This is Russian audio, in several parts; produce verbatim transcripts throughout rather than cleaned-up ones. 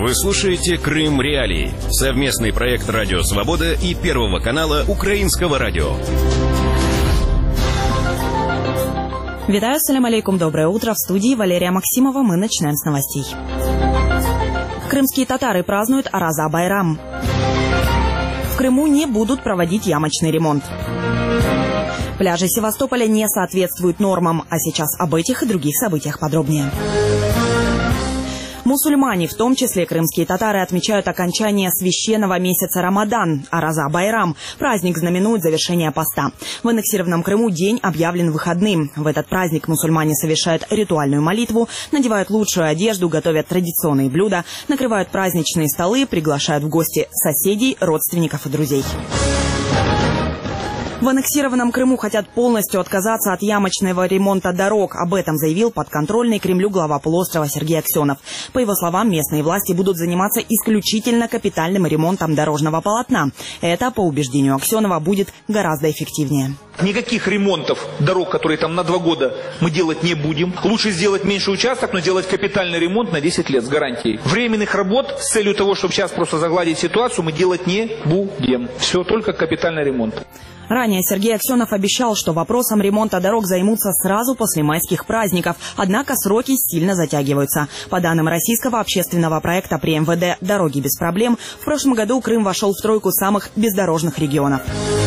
Вы слушаете «Крым Реалии» — совместный проект «Радио Свобода» и Первого канала Украинского радио. Витаю, салям алейкум, доброе утро. В студии Валерия Максимова. Мы начинаем с новостей. Крымские татары празднуют Араза-Байрам. В Крыму не будут проводить ямочный ремонт. Пляжи Севастополя не соответствуют нормам. А сейчас об этих и других событиях подробнее. Мусульмане, в том числе крымские татары, отмечают окончание священного месяца Рамадан, Араза-Байрам. Праздник знаменует завершение поста. В аннексированном Крыму день объявлен выходным. В этот праздник мусульмане совершают ритуальную молитву, надевают лучшую одежду, готовят традиционные блюда, накрывают праздничные столы, приглашают в гости соседей, родственников и друзей. В аннексированном Крыму хотят полностью отказаться от ямочного ремонта дорог. Об этом заявил подконтрольный Кремлю глава полуострова Сергей Аксенов. По его словам, местные власти будут заниматься исключительно капитальным ремонтом дорожного полотна. Это, по убеждению Аксенова, будет гораздо эффективнее. Никаких ремонтов дорог, которые там на два года, мы делать не будем. Лучше сделать меньший участок, но делать капитальный ремонт на десять лет с гарантией. Временных работ с целью того, чтобы сейчас просто загладить ситуацию, мы делать не будем. Все, только капитальный ремонт. Ранее Сергей Аксенов обещал, что вопросом ремонта дорог займутся сразу после майских праздников. Однако сроки сильно затягиваются. По данным российского общественного проекта при эм вэ дэ «Дороги без проблем», в прошлом году Крым вошел в тройку самых бездорожных регионов.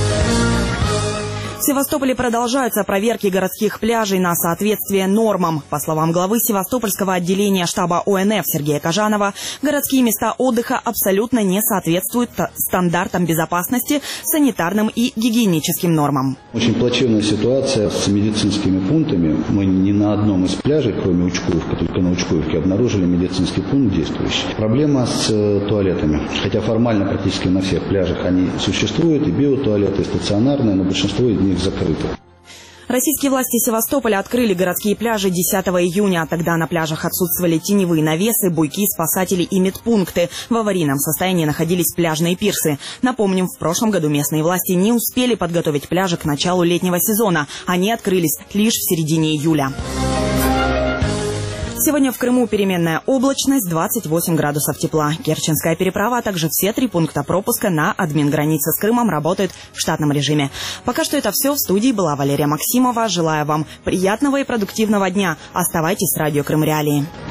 В Севастополе продолжаются проверки городских пляжей на соответствие нормам. По словам главы Севастопольского отделения штаба о эн эф Сергея Кожанова, городские места отдыха абсолютно не соответствуют стандартам безопасности, санитарным и гигиеническим нормам. Очень плачевная ситуация с медицинскими пунктами. Мы ни на одном из пляжей, кроме Учкуевка, только на Учкуевке, обнаружили медицинский пункт действующий. Проблема с туалетами. Хотя формально практически на всех пляжах они существуют, и биотуалеты, и стационарные, но большинство из них закрыты. Российские власти Севастополя открыли городские пляжи десятого июня. Тогда на пляжах отсутствовали теневые навесы, буйки, спасатели и медпункты. В аварийном состоянии находились пляжные пирсы. Напомним, в прошлом году местные власти не успели подготовить пляжи к началу летнего сезона. Они открылись лишь в середине июля. Сегодня в Крыму переменная облачность, двадцать восемь градусов тепла. Керченская переправа, а также все три пункта пропуска на админгранице с Крымом работают в штатном режиме. Пока что это все. В студии была Валерия Максимова. Желаю вам приятного и продуктивного дня. Оставайтесь с радио Крым Реалии.